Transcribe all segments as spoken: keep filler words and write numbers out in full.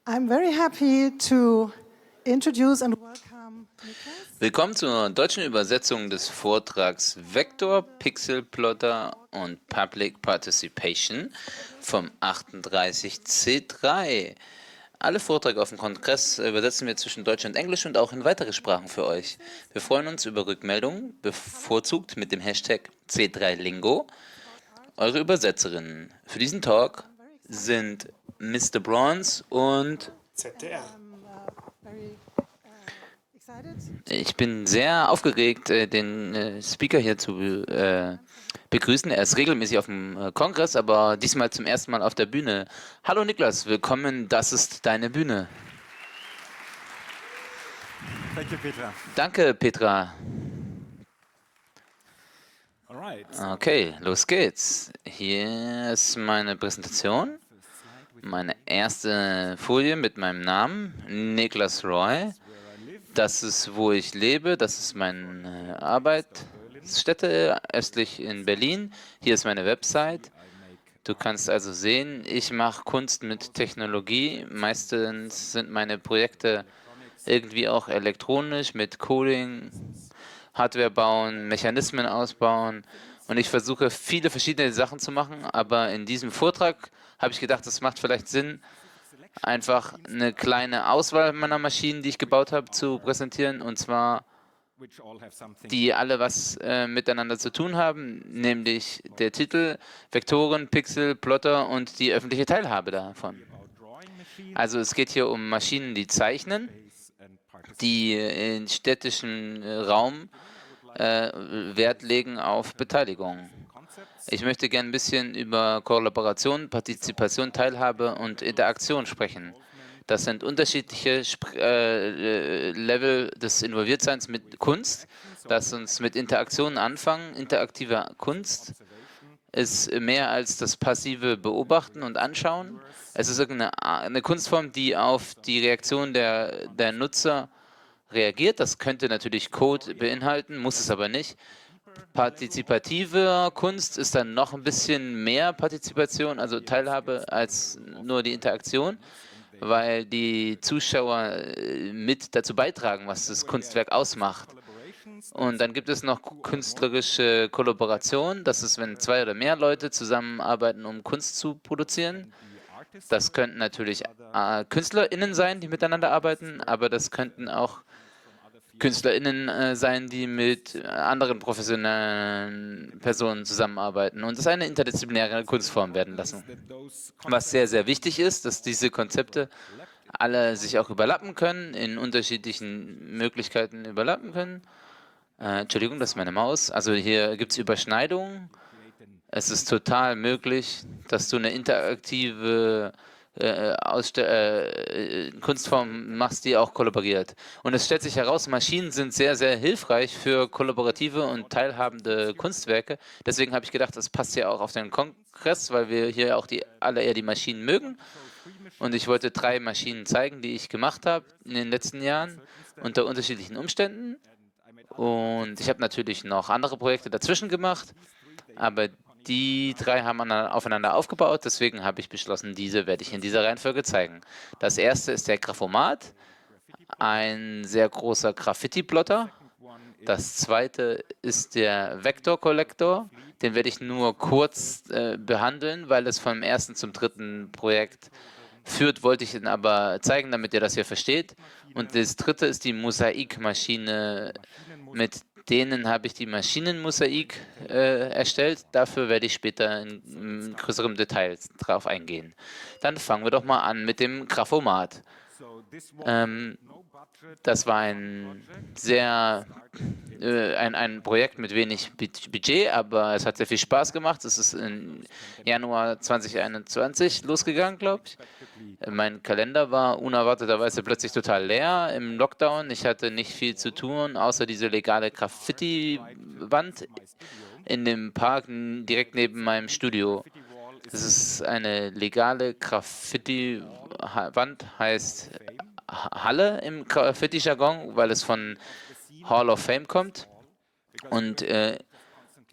I'm very happy to introduce and welcome Niklas. Willkommen zur deutschen Übersetzung des Vortrags Vector, Pixel Plotter und Public Participation vom achtunddreißig C drei. Alle Vorträge auf dem Kongress übersetzen wir zwischen Deutsch und Englisch und auch in weitere Sprachen für euch. Wir freuen uns über Rückmeldungen, bevorzugt mit dem Hashtag C drei Lingo. Eure Übersetzerinnen für diesen Talk sind Mister Bronze und Z D R. Ich bin sehr aufgeregt, den äh, Speaker hier zu äh, begrüßen. Er ist regelmäßig auf dem äh, Kongress, aber diesmal zum ersten Mal auf der Bühne. Hallo Niklas, willkommen, das ist deine Bühne. Thank you, Petra. Danke, Petra. Alright. Okay, los geht's. Hier ist meine Präsentation. Meine erste Folie mit meinem Namen, Niklas Roy. Das ist, wo ich lebe, das ist meine Arbeitsstätte östlich in Berlin. Hier ist meine Website. Du kannst also sehen, ich mache Kunst mit Technologie. Meistens sind meine Projekte irgendwie auch elektronisch mit Coding, Hardware bauen, Mechanismen ausbauen. Und ich versuche viele verschiedene Sachen zu machen, aber in diesem Vortrag habe ich gedacht, es macht vielleicht Sinn, einfach eine kleine Auswahl meiner Maschinen, die ich gebaut habe, zu präsentieren, und zwar die alle was äh, miteinander zu tun haben, nämlich der Titel, Vektoren, Pixel, Plotter und die öffentliche Teilhabe davon. Also es geht hier um Maschinen, die zeichnen, die in städtischen Raum äh, Wert legen auf Beteiligung. Ich möchte gerne ein bisschen über Kollaboration, Partizipation, Teilhabe und Interaktion sprechen. Das sind unterschiedliche Sp äh, Level des Involviertseins mit Kunst. Lass uns mit Interaktionen anfangen. Interaktive Kunst ist mehr als das passive Beobachten und Anschauen. Es ist eine, eine Kunstform, die auf die Reaktion der, der Nutzer reagiert. Das könnte natürlich Code beinhalten, muss es aber nicht. Partizipative Kunst ist dann noch ein bisschen mehr Partizipation, also Teilhabe, als nur die Interaktion, weil die Zuschauer mit dazu beitragen, was das Kunstwerk ausmacht. Und dann gibt es noch künstlerische Kollaboration. Das ist, wenn zwei oder mehr Leute zusammenarbeiten, um Kunst zu produzieren. Das könnten natürlich äh, KünstlerInnen sein, die miteinander arbeiten, aber das könnten auch KünstlerInnen äh, sein, die mit anderen professionellen Personen zusammenarbeiten und es eine interdisziplinäre Kunstform werden lassen. Was sehr, sehr wichtig ist, dass diese Konzepte alle sich auch überlappen können, in unterschiedlichen Möglichkeiten überlappen können. Äh, Entschuldigung, das ist meine Maus. Also hier gibt es Überschneidungen. Es ist total möglich, dass du eine interaktive Äh, äh, Kunstform machst, die auch kollaboriert. Und es stellt sich heraus, Maschinen sind sehr, sehr hilfreich für kollaborative und teilhabende Kunstwerke. Deswegen habe ich gedacht, das passt ja auch auf den Kongress, weil wir hier auch die, alle eher die Maschinen mögen. Und ich wollte drei Maschinen zeigen, die ich gemacht habe in den letzten Jahren unter unterschiedlichen Umständen. Und ich habe natürlich noch andere Projekte dazwischen gemacht, aber die drei haben aufeinander aufgebaut, deswegen habe ich beschlossen, diese werde ich in dieser Reihenfolge zeigen. Das erste ist der Graphomat, ein sehr großer Graffiti-Plotter. Das zweite ist der Vektor-Kollektor, den werde ich nur kurz äh, behandeln, weil es vom ersten zum dritten Projekt führt, wollte ich ihn aber zeigen, damit ihr das hier versteht. Und das dritte ist die Mosaikmaschine, mit denen habe ich die Maschinenmosaik äh, erstellt. Dafür werde ich später in, in größerem Detail drauf eingehen. Dann fangen wir doch mal an mit dem Graphomat. Ähm, das war ein sehr äh, ein, ein Projekt mit wenig Budget, aber es hat sehr viel Spaß gemacht. Es ist im Januar zweitausendeinundzwanzig losgegangen, glaube ich. Mein Kalender war unerwarteterweise plötzlich total leer im Lockdown. Ich hatte nicht viel zu tun, außer diese legale Graffiti-Wand in dem Park direkt neben meinem Studio. Das ist eine legale Graffiti-Wand, heißt Halle im Graffiti-Jargon, weil es von Hall of Fame kommt. Und äh,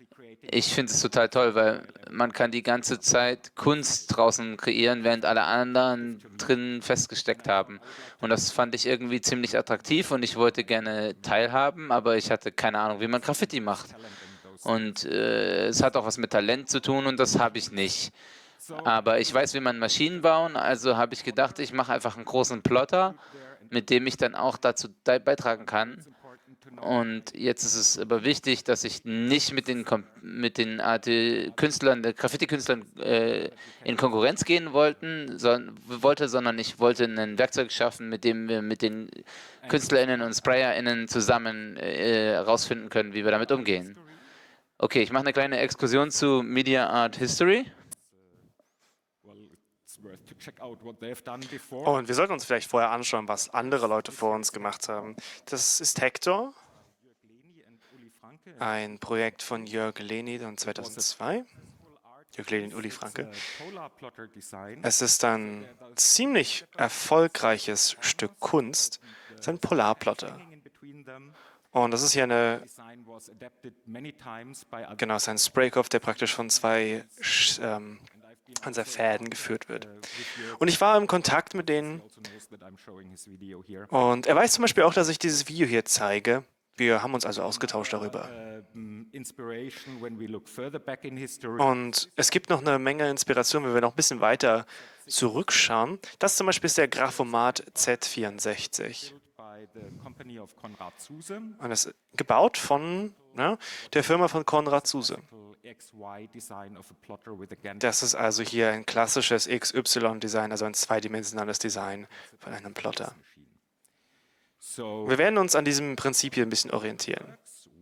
Ich finde es total toll, weil man kann die ganze Zeit Kunst draußen kreieren, während alle anderen drinnen festgesteckt haben. Und das fand ich irgendwie ziemlich attraktiv und ich wollte gerne teilhaben, aber ich hatte keine Ahnung, wie man Graffiti macht. Und äh, es hat auch was mit Talent zu tun und das habe ich nicht. Aber ich weiß, wie man Maschinen bauen, also habe ich gedacht, ich mache einfach einen großen Plotter, mit dem ich dann auch dazu beitragen kann. Und jetzt ist es aber wichtig, dass ich nicht mit den, Kom mit den Art Künstlern, der Graffiti-Künstlern äh, in Konkurrenz gehen wollten, son wollte, sondern ich wollte ein Werkzeug schaffen, mit dem wir mit den KünstlerInnen und SprayerInnen zusammen herausfinden äh, können, wie wir damit umgehen. Okay, ich mache eine kleine Exkursion zu Media Art History. Und wir sollten uns vielleicht vorher anschauen, was andere Leute vor uns gemacht haben. Das ist Hector, ein Projekt von Jörg Leni und zweitausendzwei. Jörg Leni und Uli Franke. Es ist ein ziemlich erfolgreiches Stück Kunst. Es ist ein Polarplotter. Und das ist hier eine, genau, es ist ein Spraykopf, der praktisch von zwei ähm, Fäden geführt wird. Und ich war im Kontakt mit denen und er weiß zum Beispiel auch, dass ich dieses Video hier zeige. Wir haben uns also ausgetauscht darüber. Und es gibt noch eine Menge Inspiration, wenn wir noch ein bisschen weiter zurückschauen. Das zum Beispiel ist der Graphomat Z vierundsechzig. Und das ist gebaut von ne, der Firma von Konrad Zuse. Das ist also hier ein klassisches X Y-Design, also ein zweidimensionales Design von einem Plotter. Wir werden uns an diesem Prinzip hier ein bisschen orientieren.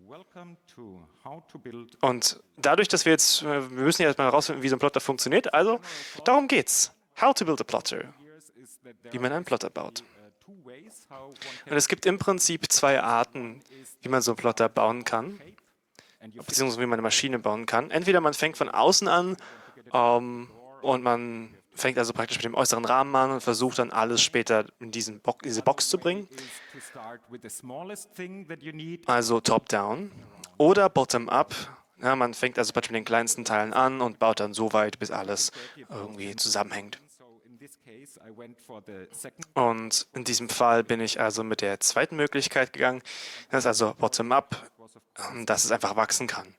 Und dadurch, dass wir jetzt, wir müssen jetzt mal herausfinden, wie so ein Plotter funktioniert, also darum geht's. How to build a plotter. Wie man einen Plotter baut. Und es gibt im Prinzip zwei Arten, wie man so einen Plotter bauen kann, beziehungsweise wie man eine Maschine bauen kann. Entweder man fängt von außen an ähm, und man fängt also praktisch mit dem äußeren Rahmen an und versucht dann alles später in diesen Bo diese Box zu bringen. Also top-down oder bottom-up. Ja, man fängt also praktisch mit den kleinsten Teilen an und baut dann so weit, bis alles irgendwie zusammenhängt. Und in diesem Fall bin ich also mit der zweiten Möglichkeit gegangen. Das ist also bottom-up, dass es einfach wachsen kann.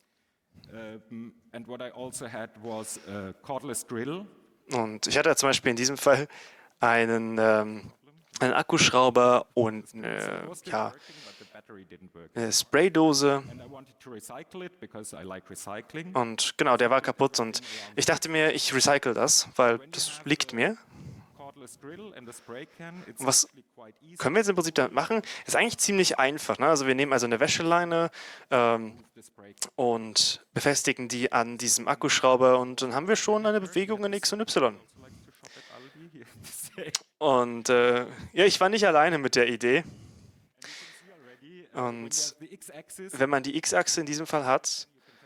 Und ich hatte zum Beispiel in diesem Fall einen, ähm, einen Akkuschrauber und eine, ja, eine Spraydose. Und genau, der war kaputt und ich dachte mir, ich recycle das, weil das liegt mir. Und was können wir jetzt im Prinzip damit machen? Ist eigentlich ziemlich einfach. Ne? Also wir nehmen also eine Wäscheleine ähm, und befestigen die an diesem Akkuschrauber und dann haben wir schon eine Bewegung in X und Y. Und äh, ja, ich war nicht alleine mit der Idee. Und wenn man die X-Achse in diesem Fall hat,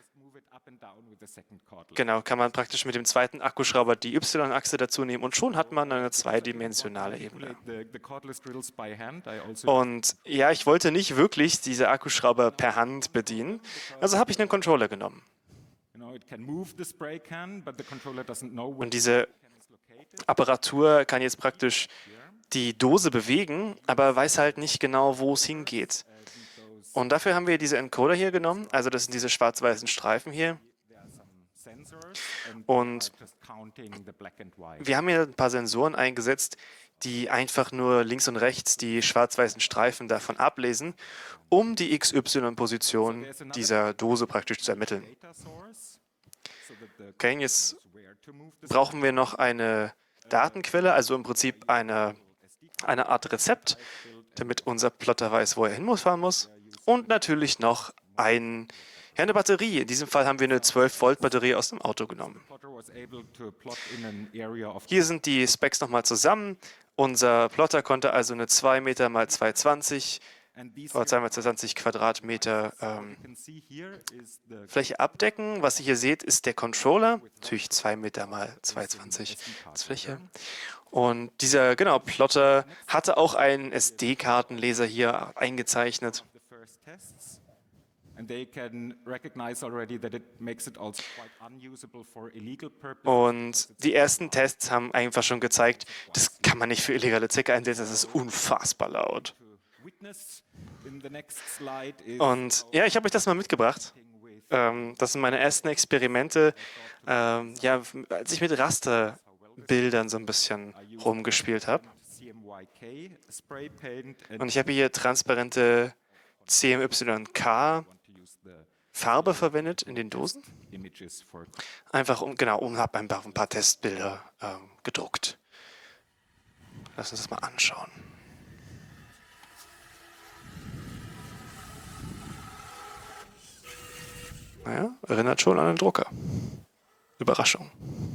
genau, kann man praktisch mit dem zweiten Akkuschrauber die Y-Achse dazu nehmen und schon hat man eine zweidimensionale Ebene. Und ja, ich wollte nicht wirklich diese Akkuschrauber per Hand bedienen, also habe ich einen Controller genommen. Und diese Apparatur kann jetzt praktisch die Dose bewegen, aber weiß halt nicht genau, wo es hingeht. Und dafür haben wir diese Encoder hier genommen, also das sind diese schwarz-weißen Streifen hier. Und wir haben hier ein paar Sensoren eingesetzt, die einfach nur links und rechts die schwarz-weißen Streifen davon ablesen, um die X Y-Position dieser Dose praktisch zu ermitteln. Okay, jetzt brauchen wir noch eine Datenquelle, also im Prinzip eine, eine Art Rezept, damit unser Plotter weiß, wo er hinfahren muss. Und natürlich noch ein, ja, eine Batterie. In diesem Fall haben wir eine zwölf Volt Batterie aus dem Auto genommen. Hier sind die Specs nochmal zusammen. Unser Plotter konnte also eine zwei Meter mal zwei Meter zwanzig oder zwei Meter zwanzig Quadratmeter ähm, Fläche abdecken. Was ihr hier seht, ist der Controller. Natürlich zwei Meter mal zwei Meter zwanzig als Fläche. Und dieser, genau, Plotter hatte auch einen S D-Kartenleser hier eingezeichnet. And they can recognize already that it makes it also quite unusable for illegal purposes. Und die ersten Tests haben einfach schon gezeigt, das kann man nicht für illegale Zwecke einsetzen, das ist unfassbar laut. Witness in the next slide is Und ja, ich habe euch das mal mitgebracht. Ähm, das sind meine ersten Experimente, ähm, ja, als ich mit Rasterbildern so ein bisschen rumgespielt habe. C M Y K spray paint and Und ich habe hier transparente C M Y K to use the Farbe verwendet in den Dosen. images for Einfach um, genau, und habe einfach ein paar Testbilder ähm, gedruckt. Lass uns das mal anschauen. Naja, erinnert schon an den Drucker. Überraschung.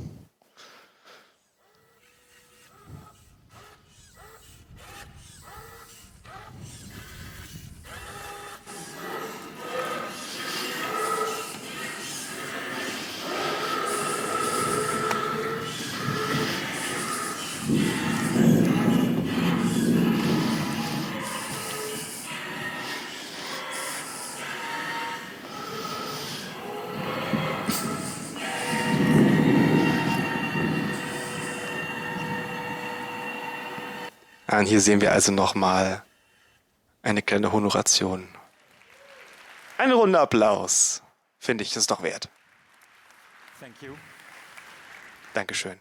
Und hier sehen wir also nochmal eine kleine Honoration. Eine Runde Applaus. Finde ich, das ist doch wert. Thank you. Dankeschön.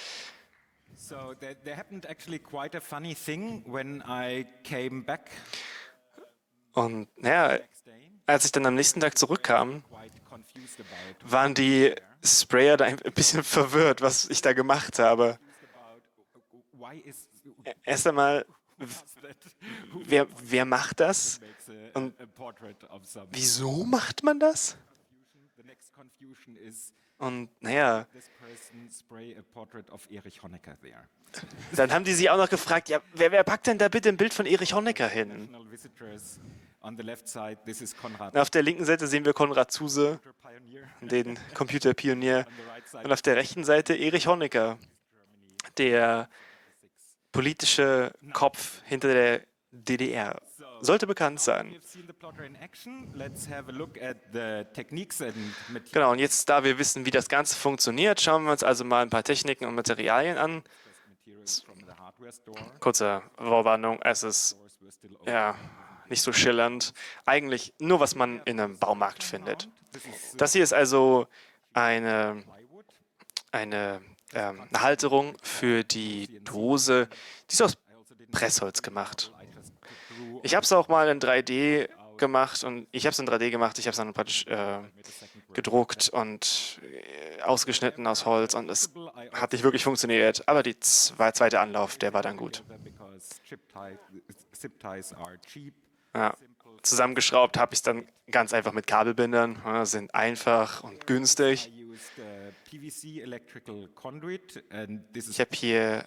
So there, there happened actually quite a funny thing when I came back Und naja, next day. als ich dann am nächsten Tag zurückkam, Quite confused about waren die Sprayer da ein bisschen verwirrt, was ich da gemacht habe. about why is Erst einmal, that wer, wer macht das? makes a, Und a portrait of some. wieso macht man das? The next confusion is Und naja, this person spray a portrait of Erich Honecker there. dann haben die sich auch noch gefragt, ja, wer, wer packt denn da bitte ein Bild von Erich Honecker hin? National visitors on the left side. This is Konrad, Und auf der linken Seite sehen wir Konrad Zuse, pioneer. den Computerpionier. On the right side, Und auf der rechten Seite Erich Honecker, der politische Kopf hinter der D D R. Sollte bekannt sein. You've seen the plotter in action. Let's have a look at the techniques and materials Genau, und jetzt, da wir wissen, wie das Ganze funktioniert, schauen wir uns also mal ein paar Techniken und Materialien an. from the hardware store. Kurze Vorwarnung, es ist Stores were still open. ja nicht so schillernd. Eigentlich nur, was man in einem Baumarkt findet. This is Das hier ist also eine, plywood. eine ähm, Halterung für die Dose. Die ist aus Pressholz gemacht. I just drew Ich habe es auch mal in drei D gemacht und ich habe es in drei D gemacht. Ich habe es dann praktisch äh, gedruckt und äh, ausgeschnitten aus Holz und es hat nicht wirklich funktioniert. Aber die zwei, zweite Anlauf, der war dann gut. because chip tie, zip ties are cheap. Ja. Zusammengeschraubt habe ich es dann ganz einfach mit Kabelbindern. Ja, sind einfach und günstig. I used uh, P V C electrical conduit, and this is Ich habe hier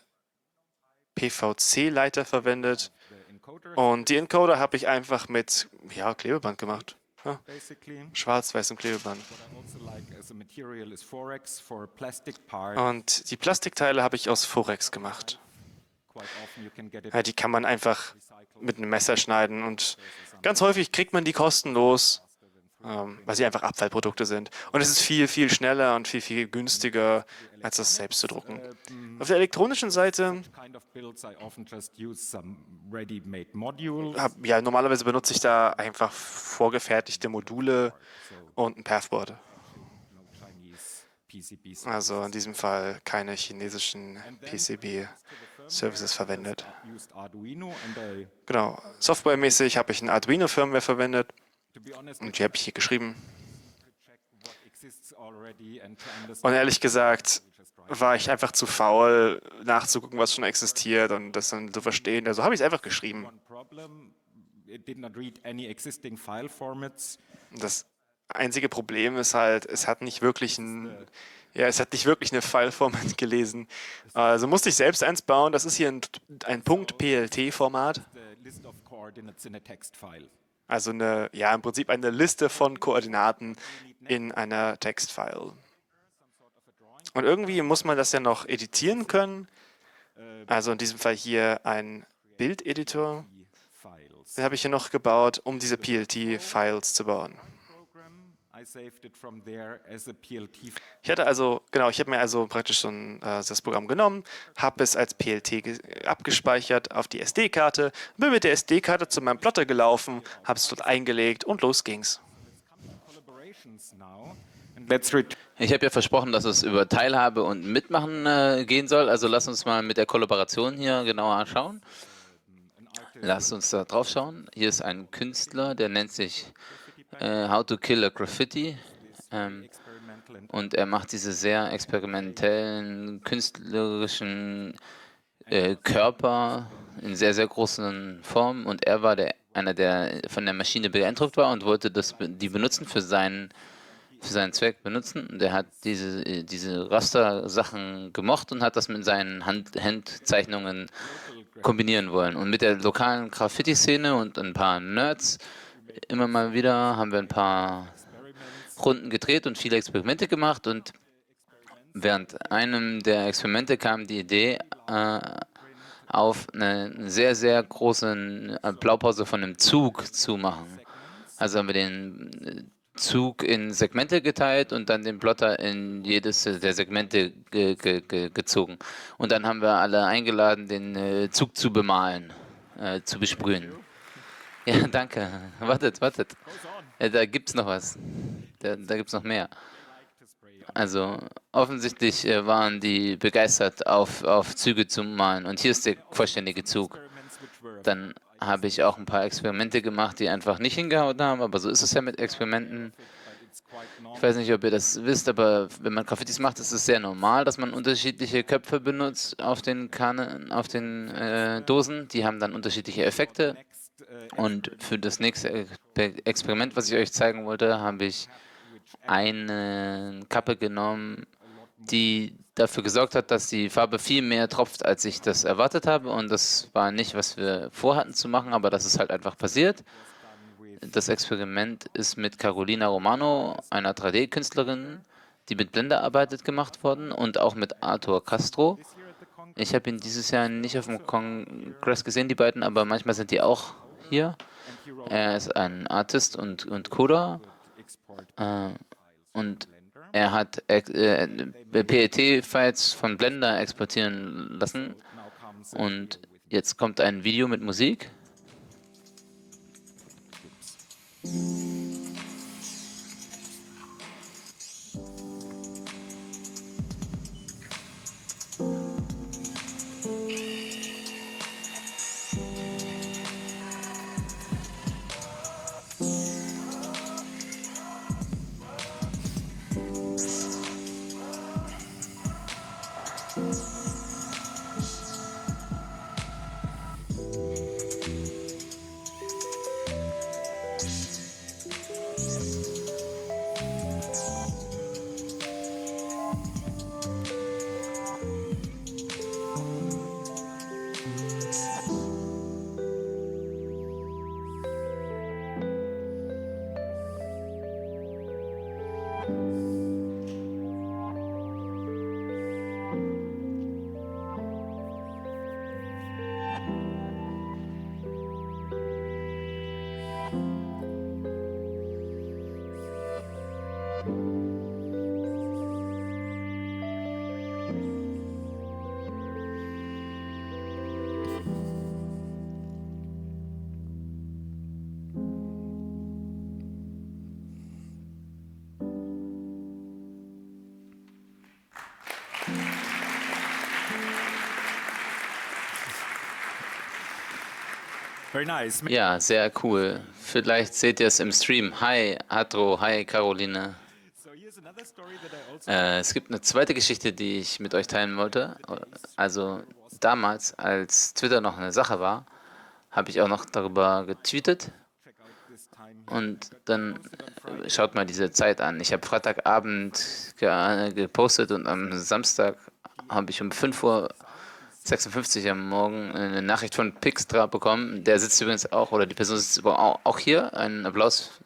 P V C-Leiter verwendet the encoder. und die Encoder habe ich einfach mit ja, Klebeband gemacht. Ja, Basically, schwarz-weißem Klebeband. what I also like as a material is Forex for plastic parts. Und die Plastikteile habe ich aus Forex gemacht. Quite often you can get it Ja, die kann man einfach mit einem Messer schneiden und ganz häufig kriegt man die kostenlos, ähm, weil sie einfach Abfallprodukte sind. Und es ist viel, viel schneller und viel, viel günstiger, als das selbst zu drucken. Auf der elektronischen Seite, kind of builds. I often just use some ready-made module. hab, ja, normalerweise benutze ich da einfach vorgefertigte Module und ein Pathboard. No Chinese P C Bs. Also in diesem Fall keine chinesischen P C B-Services verwendet. Used Arduino, and I, Genau, softwaremäßig habe ich ein Arduino-Firmware verwendet to be honest, und die habe ich hier geschrieben. check what exists already and to understand. Und ehrlich gesagt war ich einfach zu faul, nachzugucken, was schon existiert und das dann zu verstehen. Also habe ich es einfach geschrieben. One problem, it did not read any existing file formats. Das einzige Problem ist halt, es hat nicht wirklich ein, ja, es hat nicht wirklich eine File-Format gelesen. Also musste ich selbst eins bauen. Das ist hier ein, ein Punkt-P L T-Format. The list of coordinates in a text file. Also eine, ja, im Prinzip eine Liste von Koordinaten in einer Textfile. Und irgendwie muss man das ja noch editieren können. Also in diesem Fall hier ein Bildeditor. Files. Den habe ich hier noch gebaut, um diese P L T-Files zu bauen. I saved it from there as a P L T. Ich hatte also, genau, ich habe mir also praktisch so ein, äh, das Programm genommen, habe es als P L T ge- abgespeichert auf die S D-Karte, bin mit der S D-Karte zu meinem Plotter gelaufen, habe es dort eingelegt und los ging's. Collaborations now. And let's return. Ich habe ja versprochen, dass es über Teilhabe und Mitmachen äh, gehen soll. Also lass uns mal mit der Kollaboration hier genauer anschauen. Lass uns da drauf schauen. Hier ist ein Künstler, der nennt sich äh, How to Kill a Graffiti. Ähm, und er macht diese sehr experimentellen, künstlerischen äh, Körper in sehr, sehr großen Formen. Und er war der, einer, der von der Maschine beeindruckt war und wollte das, be- die benutzen für seinen für seinen Zweck benutzen. Und er hat diese, äh, diese Raster-Sachen gemocht und hat das mit seinen Hand Handzeichnungen kombinieren wollen. Und mit der lokalen Graffiti-Szene und ein paar Nerds immer mal wieder haben wir ein paar Runden gedreht und viele Experimente gemacht. Und während einem der Experimente kam die Idee äh, auf, eine sehr, sehr große äh, Blaupause von einem Zug zu machen. Also haben wir den äh, Zug in Segmente geteilt und dann den Plotter in jedes der Segmente ge ge ge gezogen. Und dann haben wir alle eingeladen, den äh, Zug zu bemalen, äh, zu besprühen. Ja, danke. Wartet, wartet. Äh, da gibt's noch was. Da, da gibt's noch mehr. Also offensichtlich äh, waren die begeistert, auf, auf Züge zu malen. Und hier ist der vollständige Zug. Dann habe ich auch ein paar Experimente gemacht, die einfach nicht hingehauen haben, aber so ist es ja mit Experimenten. Ich weiß nicht, ob ihr das wisst, aber wenn man Graffitis macht, ist es sehr normal, dass man unterschiedliche Köpfe benutzt auf den, Kannen, auf den äh, Dosen. Die haben dann unterschiedliche Effekte. Und für das nächste Exper- Experiment, was ich euch zeigen wollte, habe ich eine Kappe genommen, die dafür gesorgt hat, dass die Farbe viel mehr tropft, als ich das erwartet habe. Und das war nicht, was wir vorhatten zu machen, aber das ist halt einfach passiert. Das Experiment ist mit Carolina Romano, einer drei D-Künstlerin, die mit Blender arbeitet, gemacht worden und auch mit Arthur Castro. Ich habe ihn dieses Jahr nicht auf dem Kongress gesehen, die beiden, aber manchmal sind die auch hier. Er ist ein Artist und, und Coder. Äh, und er hat äh, P E T-Files von Blender exportieren lassen. Und jetzt kommt ein Video mit Musik. Very nice. Ja, sehr cool. Vielleicht seht ihr es im Stream. Hi, Atro, hi, Caroline. So here's another story that I also Äh, es gibt eine zweite Geschichte, die ich mit euch teilen wollte. Also damals, als Twitter noch eine Sache war, habe ich auch noch darüber getweetet. check out this time. Und dann äh, schaut mal diese Zeit an. Ich habe Freitagabend ge gepostet und am Samstag habe ich um fünf Uhr sechsundfünfzig am Morgen eine Nachricht von Pixtra bekommen. Der sitzt übrigens auch, oder die Person sitzt über- au- auch hier. Einen Applaus.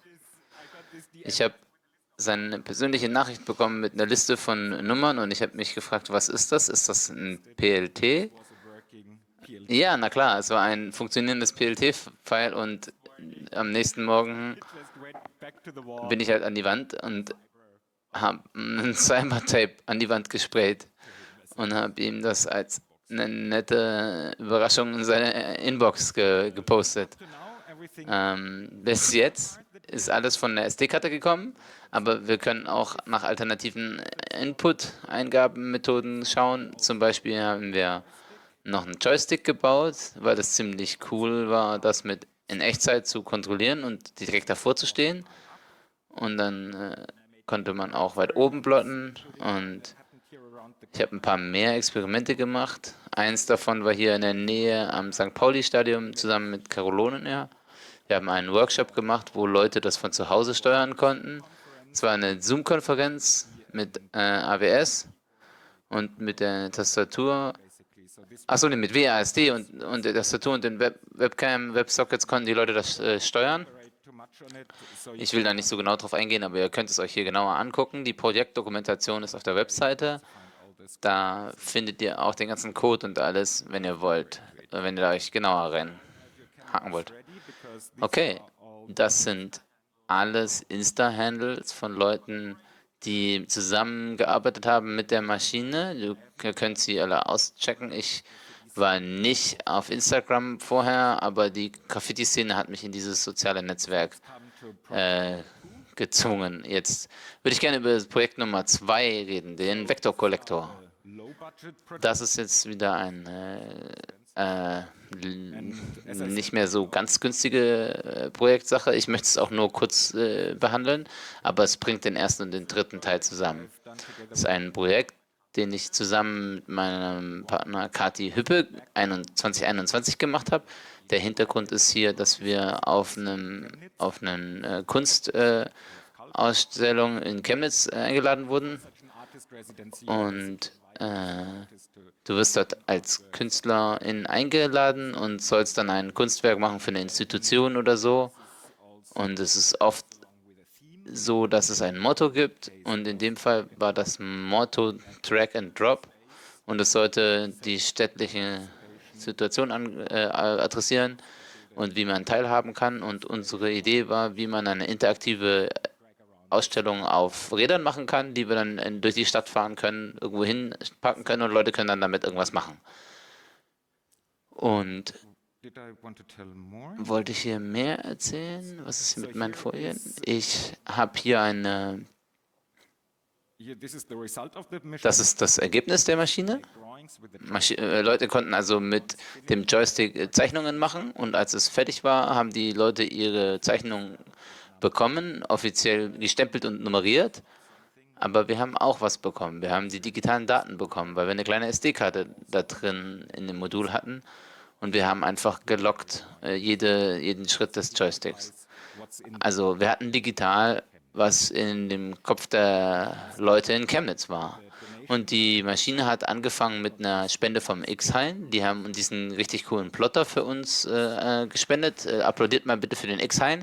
Ich habe seine persönliche Nachricht bekommen mit einer Liste von Nummern und ich habe mich gefragt, was ist das? Ist das ein P L T? Working P L T. Ja, na klar, es war ein funktionierendes P L T-File und am nächsten Morgen Just went back to bin ich halt an die Wand und habe ein Cyber-Tape an die Wand gesprayt und habe ihm das als eine nette Überraschung in seine Inbox ge gepostet. Ähm, bis jetzt ist alles von der S D-Karte gekommen, aber wir können auch nach alternativen Input-Eingabenmethoden schauen. Zum Beispiel haben wir noch einen Joystick gebaut, weil das ziemlich cool war, das mit in Echtzeit zu kontrollieren und direkt davor zu stehen. Und dann äh, konnte man auch weit oben plotten und ich habe ein paar mehr Experimente gemacht. Eins davon war hier in der Nähe am Sankt Pauli-Stadion zusammen mit Carolonen. Ja. Wir haben einen Workshop gemacht, wo Leute das von zu Hause steuern konnten. Es war eine Zoom-Konferenz mit äh, A W S und mit der Tastatur. Achso, nee, mit W A S D und, und der Tastatur und den Web Webcam, Websockets konnten die Leute das äh, steuern. Ich will da nicht so genau drauf eingehen, aber ihr könnt es euch hier genauer angucken. Die Projektdokumentation ist auf der Webseite. Da findet ihr auch den ganzen Code und alles, wenn ihr wollt, wenn ihr euch genauer reinhaken wollt. Okay, das sind alles Insta-Handles von Leuten, die zusammengearbeitet haben mit der Maschine. Du, ihr könnt sie alle auschecken. Ich war nicht auf Instagram vorher, aber die Graffiti-Szene hat mich in dieses soziale Netzwerk äh, gezwungen. Jetzt würde ich gerne über das Projekt Nummer zwei reden, den Vektor-Kollektor. Das ist jetzt wieder ein äh, äh, nicht mehr so ganz günstige äh, Projektsache. Ich möchte es auch nur kurz äh, behandeln, aber es bringt den ersten und den dritten Teil zusammen. Es ist ein Projekt, den ich zusammen mit meinem Partner Kati Hüppe zwanzig einundzwanzig gemacht habe. Der Hintergrund ist hier, dass wir auf einem auf einen äh, Kunstausstellung äh, in Chemnitz äh, eingeladen wurden und äh, du wirst dort als Künstlerin eingeladen und sollst dann ein Kunstwerk machen für eine Institution oder so. Und es ist oft so, dass es ein Motto gibt. Und in dem Fall war das Motto Track and Drop. Und es sollte die städtliche Situation an, äh, adressieren und wie man teilhaben kann. Und unsere Idee war, wie man eine interaktive Ausstellungen auf Rädern machen kann, die wir dann in, durch die Stadt fahren können, irgendwo hinpacken können und Leute können dann damit irgendwas machen. Und wollte ich hier mehr erzählen? Was ist hier mit meinen Folien? Ich habe hier eine... Das ist das Ergebnis der Maschine. Maschi äh, Leute konnten also mit dem Joystick äh, Zeichnungen machen und als es fertig war, haben die Leute ihre Zeichnungen bekommen, offiziell gestempelt und nummeriert, aber wir haben auch was bekommen. Wir haben die digitalen Daten bekommen, weil wir eine kleine S D-Karte da drin in dem Modul hatten und wir haben einfach gelockt äh, jede, jeden Schritt des Joysticks. Also wir hatten digital, was in dem Kopf der Leute in Chemnitz war. Und die Maschine hat angefangen mit einer Spende vom X-Hain. Die haben diesen richtig coolen Plotter für uns äh, gespendet. Äh, applaudiert mal bitte für den X-Hain.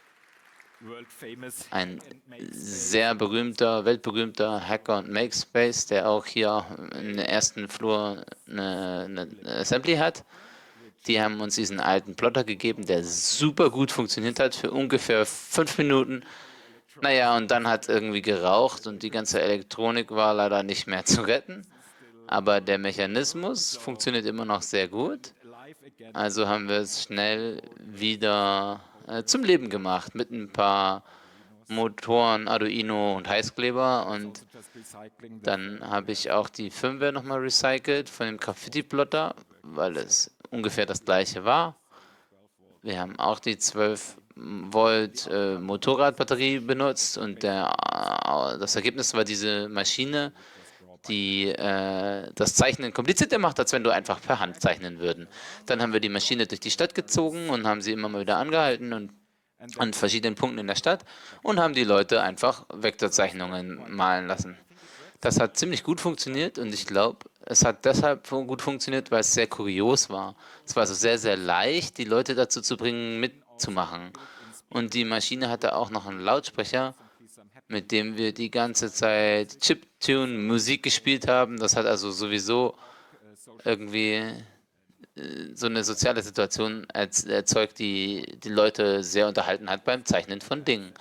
Ein sehr berühmter, weltberühmter Hacker und Makespace, der auch hier im ersten Flur eine, eine Assembly hat. Die haben uns diesen alten Plotter gegeben, der super gut funktioniert hat für ungefähr fünf Minuten. Naja, und dann hat irgendwie geraucht und die ganze Elektronik war leider nicht mehr zu retten. Aber der Mechanismus funktioniert immer noch sehr gut. Also haben wir es schnell wieder äh, zum Leben gemacht mit ein paar Motoren, Arduino und Heißkleber. Und dann habe ich auch die Firmware nochmal recycelt von dem Graffiti-Plotter, weil es ungefähr das gleiche war. Wir haben auch die zwölf Volt äh, Motorradbatterie benutzt und der, äh, das Ergebnis war diese Maschine, die äh, das Zeichnen komplizierter macht, als wenn du einfach per Hand zeichnen würden. Dann haben wir die Maschine durch die Stadt gezogen und haben sie immer mal wieder angehalten und an verschiedenen Punkten in der Stadt und haben die Leute einfach Vektorzeichnungen malen lassen. Das hat ziemlich gut funktioniert und ich glaube, es hat deshalb gut funktioniert, weil es sehr kurios war. Es war also sehr, sehr leicht, die Leute dazu zu bringen, mitzumachen. Und die Maschine hatte auch noch einen Lautsprecher, mit dem wir die ganze Zeit Chiptune-Musik gespielt haben. Das hat also sowieso irgendwie äh, so eine soziale Situation erzeugt, die die Leute sehr unterhalten hat beim Zeichnen von Dingen.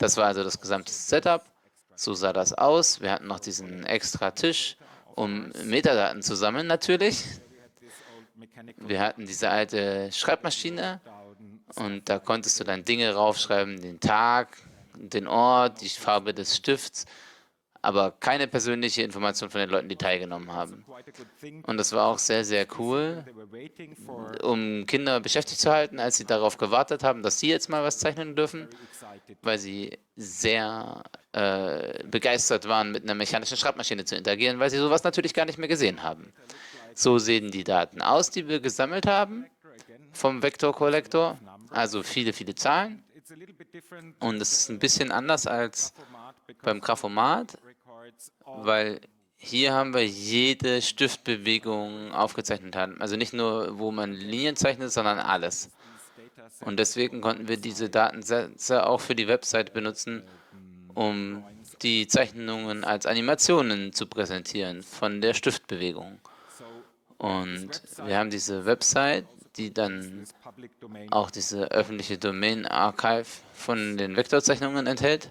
Das war also das gesamte Setup. So sah das aus. Wir hatten noch diesen extra Tisch, um Metadaten zu sammeln natürlich. Wir hatten diese alte Schreibmaschine und da konntest du dann Dinge raufschreiben, den Tag, den Ort, die Farbe des Stifts, aber keine persönliche Information von den Leuten, die teilgenommen haben. Und das war auch sehr, sehr cool, um Kinder beschäftigt zu halten, als sie darauf gewartet haben, dass sie jetzt mal was zeichnen dürfen, weil sie sehr äh, begeistert waren, mit einer mechanischen Schreibmaschine zu interagieren, weil sie sowas natürlich gar nicht mehr gesehen haben. So sehen die Daten aus, die wir gesammelt haben vom Vektorkollektor, also viele, viele Zahlen. Und es ist ein bisschen anders als beim Graphomat, weil hier haben wir jede Stiftbewegung aufgezeichnet haben. Also nicht nur, wo man Linien zeichnet, sondern alles. Und deswegen konnten wir diese Datensätze auch für die Website benutzen, um die Zeichnungen als Animationen zu präsentieren von der Stiftbewegung. Und wir haben diese Website, die dann auch diese öffentliche Domain Archive von den Vektorzeichnungen enthält.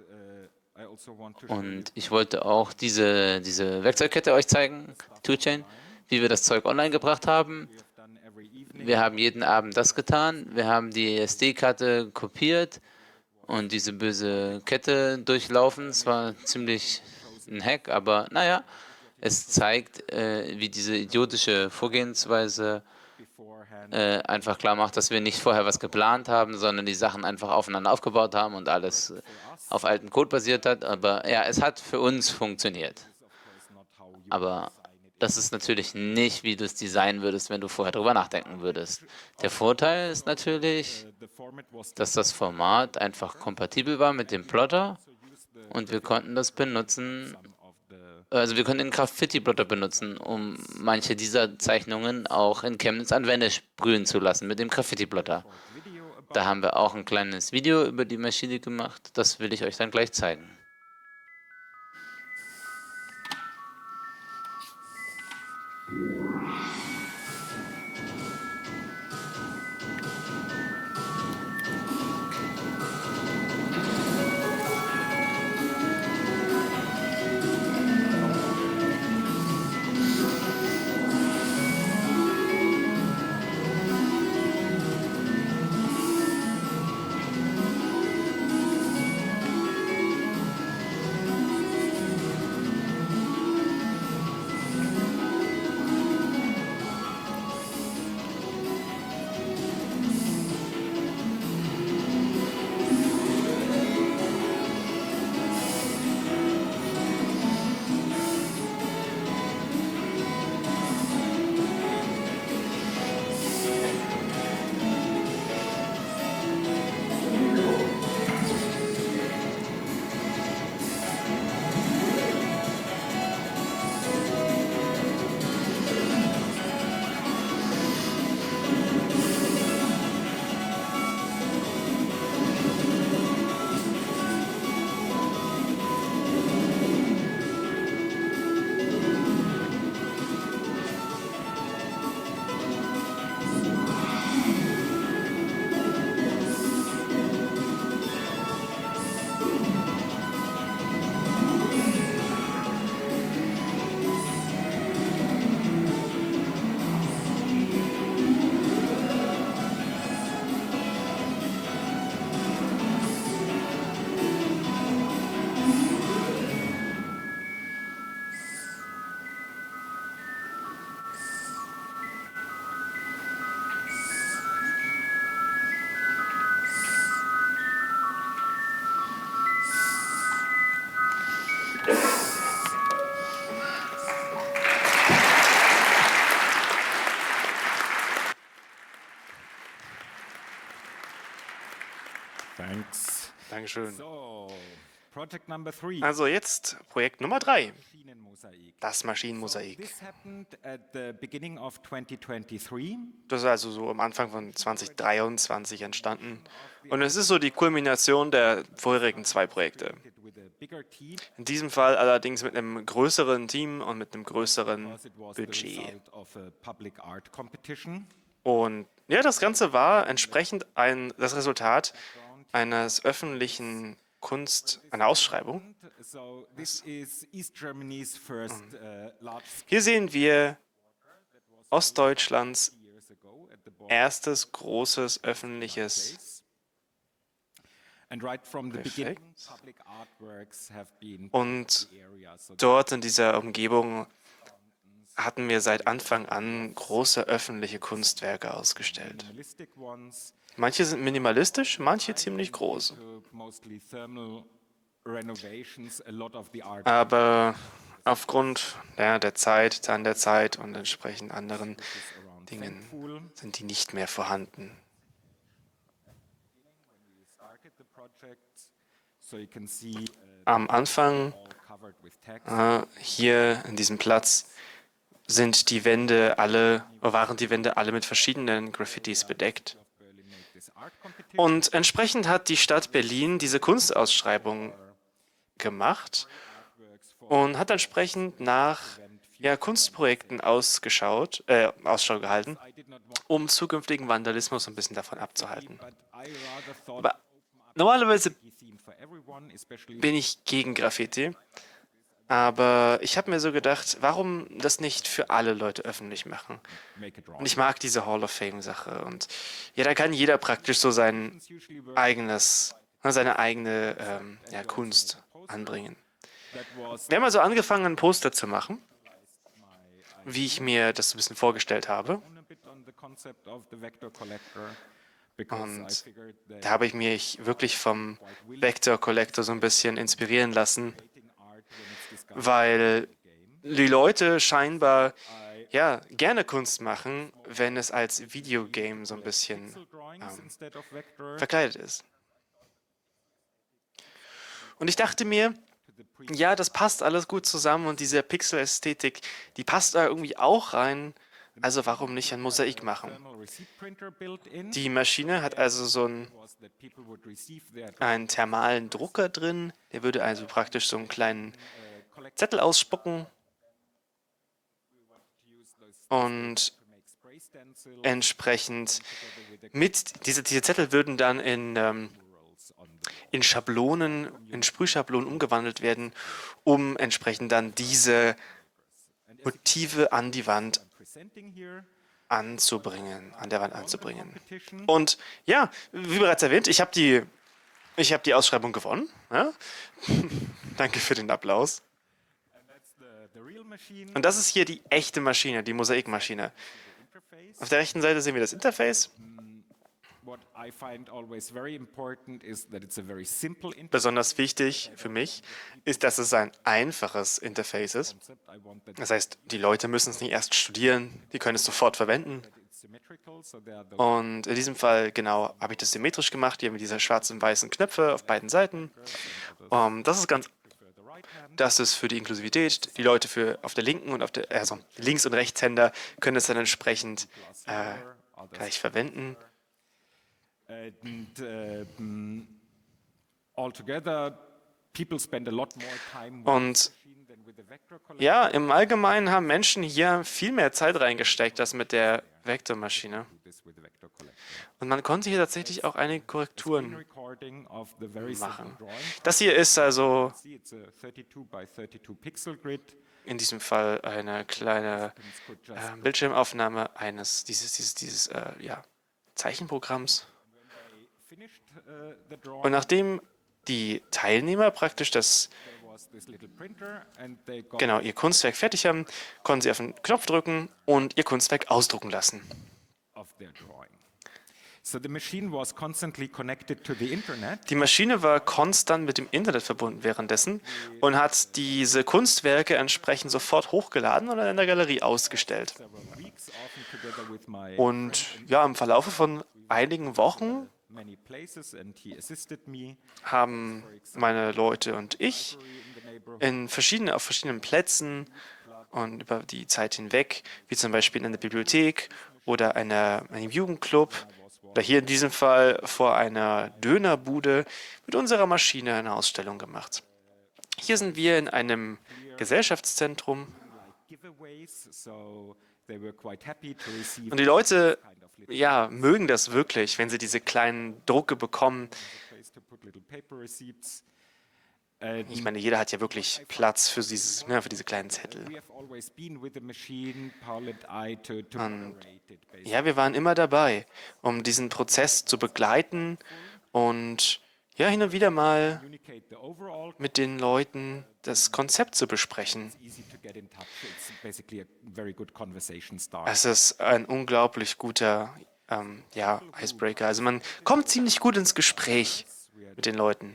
Und ich wollte auch diese, diese Werkzeugkette euch zeigen, die Toolchain, wie wir das Zeug online gebracht haben. Wir haben jeden Abend das getan. Wir haben die S D-Karte kopiert und diese böse Kette durchlaufen. Es war ziemlich ein Hack, aber naja, es zeigt, äh, wie diese idiotische Vorgehensweise äh, einfach klar macht, dass wir nicht vorher was geplant haben, sondern die Sachen einfach aufeinander aufgebaut haben und alles auf altem Code basiert hat. Aber ja, es hat für uns funktioniert. Aber das ist natürlich nicht, wie du es designen würdest, wenn du vorher drüber nachdenken würdest. Der Vorteil ist natürlich, dass das Format einfach kompatibel war mit dem Plotter und wir konnten das benutzen, also wir können den Graffiti-Plotter benutzen, um manche dieser Zeichnungen auch in Chemnitz an Wände sprühen zu lassen mit dem Graffiti-Plotter. Da haben wir auch ein kleines Video über die Maschine gemacht, das will ich euch dann gleich zeigen. Thanks. Dankeschön. So, project number three. Also jetzt Projekt Nummer drei, Maschinenmosaik. das Maschinenmosaik. This happened at the beginning of twenty twenty-three. Das ist also so am Anfang von zwanzig dreiundzwanzig entstanden. Und es ist so die Kulmination der vorherigen zwei Projekte. With a bigger team, In diesem Fall allerdings mit einem größeren Team und mit einem größeren because it was the Budget. result of a public art competition. Und ja, das Ganze war entsprechend ein, das Resultat eines öffentlichen Kunst, eine Ausschreibung. So this is East Germany's first uh, large Hier sehen wir Ostdeutschlands years ago at the border erstes großes öffentliches place. And right from the beginning, Perfekt. public artworks have been Und the area. So dort in dieser Umgebung hatten wir seit Anfang an große öffentliche Kunstwerke ausgestellt. minimalistic ones, Manche sind minimalistisch, manche ziemlich groß. to mostly thermal renovations, a lot of the art Aber aufgrund ja, der Zeit, dann der Zeit und entsprechend anderen is around Dingen Thankful. sind die nicht mehr vorhanden. Started the project, so you can see uh, Am Anfang all covered with text. äh, hier in diesem Platz sind die Wände alle, waren die Wände alle mit verschiedenen Graffitis bedeckt. Berlin made this art competition. Und entsprechend hat die Stadt Berlin diese Kunstausschreibung gemacht und hat entsprechend nach ja, Kunstprojekten ausgeschaut, äh, Ausschau gehalten, I did not want um zukünftigen Vandalismus ein bisschen davon abzuhalten. but I rather thought Aber normalerweise the theme for everyone, especially bin ich gegen Graffiti, aber ich habe mir so gedacht, warum das nicht für alle Leute öffentlich machen? make a drawing. Und ich mag diese Hall of Fame-Sache und ja, da kann jeder praktisch so sein It's usually work eigenes, seine eigene ähm, ja, Kunst anbringen. that was Wir haben also angefangen, ein Poster zu machen, wie ich mir das ein bisschen vorgestellt habe. a bit on the concept of the vector collector because I Und figured that da habe ich mich wirklich vom Vector Collector so ein bisschen inspirieren lassen, creating art when it's discovered weil die Leute scheinbar ja, gerne Kunst machen, wenn es als Videogame so ein bisschen pixel drawings instead of vector verkleidet ist. Und ich dachte mir, ja, das passt alles gut zusammen und diese Pixel-Ästhetik, die passt da irgendwie auch rein. Also warum nicht ein Mosaik machen? thermal receipt printer built in Die Maschine hat also so einen, was that people would receive their einen thermalen Drucker drin. Der würde also praktisch so einen kleinen Zettel ausspucken und make spray stencil entsprechend mit, diese, diese Zettel würden dann in, ähm, in Schablonen, in Sprühschablonen umgewandelt werden, um entsprechend dann diese Motive an die Wand presenting here anzubringen, an der Wand anzubringen. competition. Und ja, wie bereits erwähnt, ich habe die, ich habe die Ausschreibung gewonnen. Ja? Danke für den Applaus. That's the, the real machine Und das ist hier die echte Maschine, die Mosaikmaschine. interface. Auf der rechten Seite sehen wir das Interface. What I find always very important is that it's a very simple interface. Besonders wichtig für mich ist, dass es ein einfaches Interface ist. I want that Das heißt, die Leute müssen es nicht erst studieren, die können es sofort verwenden. it's symmetrical, so there are those Und in diesem Fall, genau, habe ich das symmetrisch gemacht. Hier haben wir diese schwarzen und weißen Knöpfe auf beiden Seiten. Um, das ist ganz, for the right hand. das ist für die Inklusivität. Die Leute für auf der linken und auf der, also Links- und Rechtshänder können es dann entsprechend äh, gleich verwenden. And uh, mm, altogether, people spend a lot more time with Und the machine than with the vector collector. ja, im Allgemeinen haben Menschen hier viel mehr Zeit reingesteckt als mit der Vektormaschine. This with the vector collector. Und man konnte hier tatsächlich auch einige Korrekturen Recording of the very machen. simple drawing. Das hier ist also See, it's a thirty-two by thirty-two pixel grid. in diesem Fall eine kleine Could just äh, Bildschirmaufnahme eines dieses, dieses, dieses äh, ja, Zeichenprogramms. finished uh, the drawing. Und nachdem die Teilnehmer praktisch das, There was this little printer, and they got genau, ihr Kunstwerk fertig haben, konnten sie auf den Knopf drücken und ihr Kunstwerk ausdrucken lassen. of their drawing. So the machine was constantly connected to the internet. Die Maschine war konstant mit dem Internet verbunden währenddessen und hat diese Kunstwerke entsprechend sofort hochgeladen und in der Galerie ausgestellt. Several weeks, often together with my Und ja, im Verlaufe von einigen Wochen many places, and he assisted me haben meine Leute und ich in the neighborhood. in verschiedene, auf verschiedenen Plätzen und über die Zeit hinweg, wie zum Beispiel in der Bibliothek oder einer, einem Jugendclub oder hier in diesem Fall vor einer Dönerbude mit unserer Maschine eine Ausstellung gemacht. Hier sind wir in einem Gesellschaftszentrum Giveaways, so they were quite happy to receive und die Leute kind of little ja, mögen das wirklich, wenn sie diese kleinen Drucke bekommen, place to put little paper receipts. Uh, Ich meine, jeder hat ja wirklich Platz für, dieses, ja, für diese kleinen Zettel. we have always been with the machine, Paul and I, to, to moderate it, basically. Ja, wir waren immer dabei, um diesen Prozess zu begleiten und ja, hin und wieder mal Communicate the overall. mit den Leuten das Konzept zu besprechen. Easy to get in touch. It's basically a very good conversation starter. Es ist ein unglaublich guter ähm, ja, Icebreaker. Also man kommt ziemlich gut ins Gespräch mit den Leuten.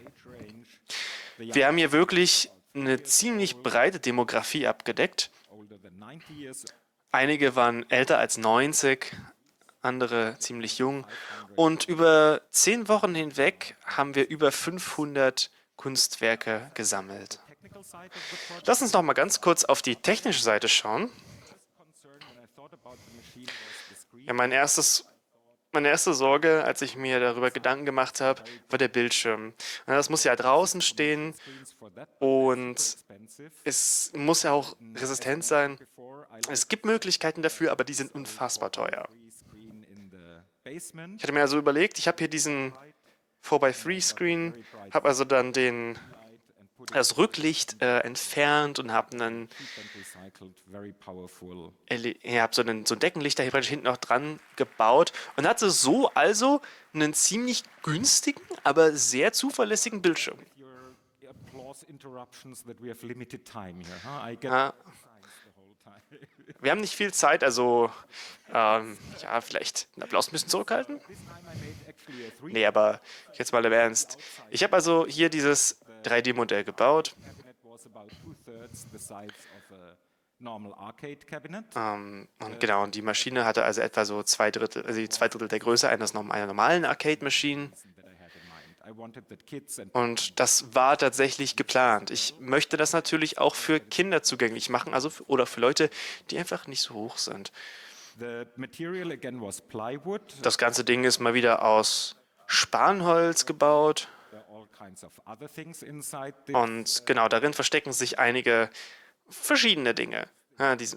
Wir haben hier wirklich eine ziemlich breite Demografie abgedeckt. Older than ninety years, Einige waren älter als neunzig, andere ziemlich jung. Und über zehn Wochen hinweg haben wir über fünfhundert Kunstwerke gesammelt. technical side of the project Lass uns noch mal ganz kurz auf die technische Seite schauen. concern when I thought about the machine was the screen. Ja, mein erstes, meine erste Sorge, als ich mir darüber Gedanken gemacht habe, war der Bildschirm. Ja, das muss ja draußen stehen Screens for that und expensive. es muss ja auch resistent sein. Before I Es gibt Möglichkeiten dafür, aber die sind unfassbar teuer. screen in the basement. Ich hatte mir also überlegt, ich habe hier diesen vier bei drei Screen, habe also dann den, das Rücklicht äh, entfernt und habe einen, And recycled, very powerful. L E ich habe so einen so einen Deckenlichter hier praktisch hinten noch dran gebaut und hatte so also einen ziemlich günstigen, aber sehr zuverlässigen Bildschirm. Your applause interruptions that we have limited time here. Huh? I get Ja, signs the whole time. wir haben nicht viel Zeit, also ähm, ja, vielleicht einen Applaus ein bisschen zurückhalten. This time I made actually a three Nee, aber jetzt mal im Ernst. Ich habe also hier dieses drei D-Modell gebaut. cabinet was about two-thirds the size of a normal arcade cabinet. Ähm, und genau, und die Maschine hatte also etwa so zwei Drittel, also die zwei Drittel der Größe eines norm- einer normalen Arcade-Maschine. That I had in mind. I wanted that kids and Und das war tatsächlich geplant. Ich möchte das natürlich auch für Kinder zugänglich machen, also für, oder für Leute, die einfach nicht so hoch sind. the material again was plywood. Das ganze Ding ist mal wieder aus Spanholz gebaut. There are all kinds of other things inside this. Und genau, darin verstecken sich einige verschiedene Dinge. Ja, diese,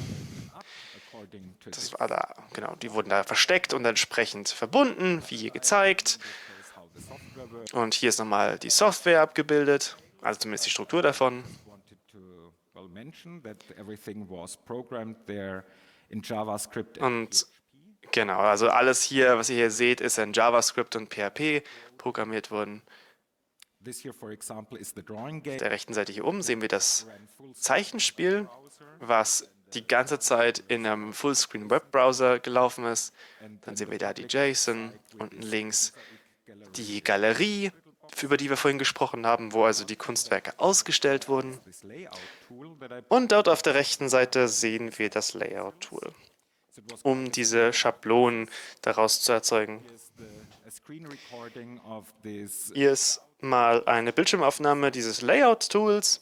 according to das war da, genau, die wurden da versteckt und entsprechend verbunden, wie hier gezeigt. this, how the software works. Und hier ist nochmal die Software abgebildet, also zumindest die Struktur davon. Wanted to well mention that everything was programmed there in JavaScript. Und genau, also alles hier, was ihr hier seht, ist in JavaScript und P H P programmiert worden. This here, for example, is the drawing game. Auf der rechten Seite hier oben sehen wir das Ran full Zeichenspiel, was die ganze Zeit in einem Fullscreen-Webbrowser gelaufen ist. Dann sehen wir da die JSON, unten links die Galerie, über die wir vorhin gesprochen haben, wo also die Kunstwerke ausgestellt wurden. this layout tool that I Und dort auf der rechten Seite sehen wir das Layout-Tool, it was um diese Schablonen daraus zu erzeugen. is the a screen recording of this Hier ist mal eine Bildschirmaufnahme dieses Layout-Tools,